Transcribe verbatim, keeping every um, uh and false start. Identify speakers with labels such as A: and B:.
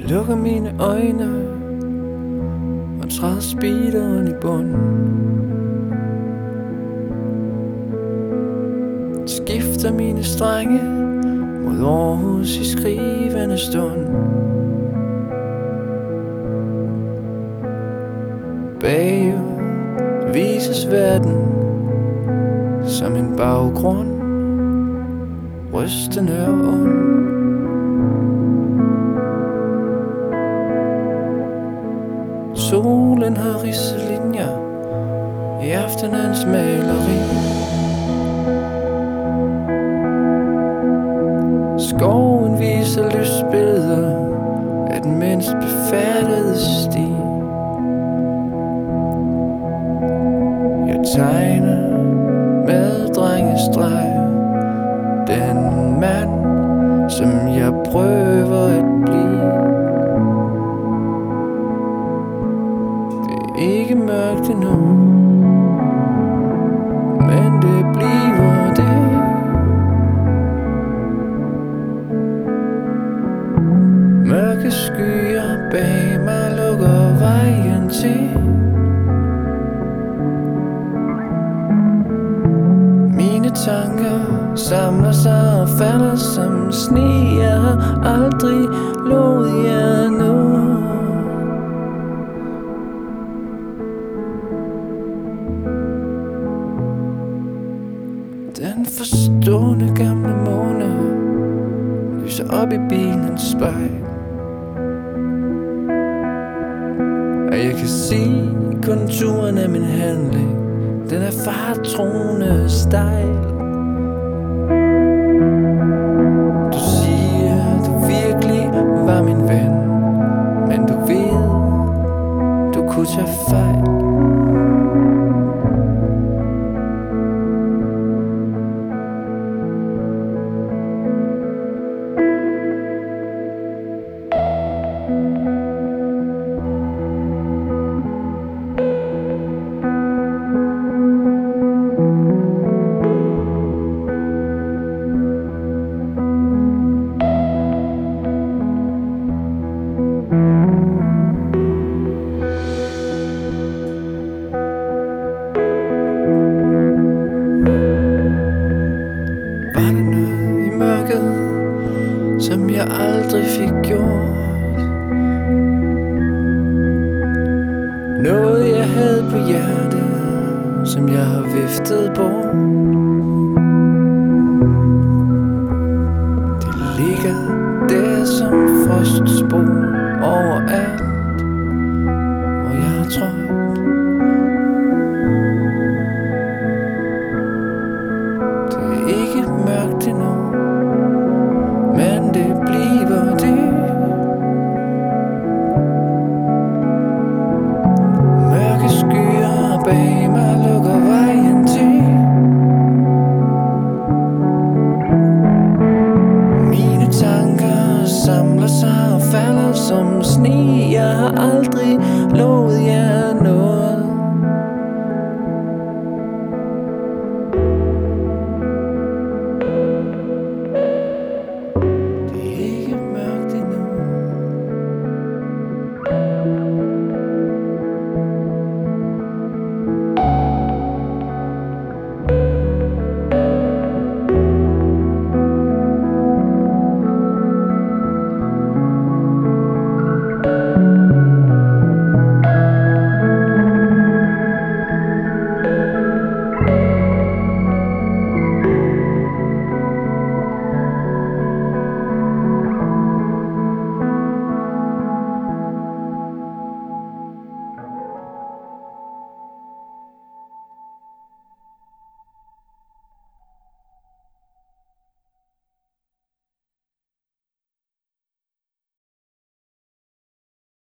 A: Lukker mine øjne og træder speederen i bunden. Skifter mine strenge mod Aarhus i skrivende stund. Bagud vises verden som en baggrund, rystende og ond. Solen har ridset linjer i aftenens maleri. Skoven viser lysbilleder af den mindst befærdede sti. Jeg tegner med drengestreger den mand, som jeg prøver at blive. Det er ikke mørkt endnu, men det bliver det. Mørke skyer bag mig lukker vejen til. Mine tanker samler sig og falder som sne. Jeg har aldrig lovet jer nu. Den forstående gamle måne lyser op i bilens spejl, og jeg kan se konturen af min handling. Den er farttroende stejl. Du siger, du virkelig var min ven, men du ved, du kunne tage fejl. Var der noget i mørket, som jeg aldrig fik gjort? Noget jeg havde på hjertet, som jeg har viftet bort. Det ligger der som frostspor overalt.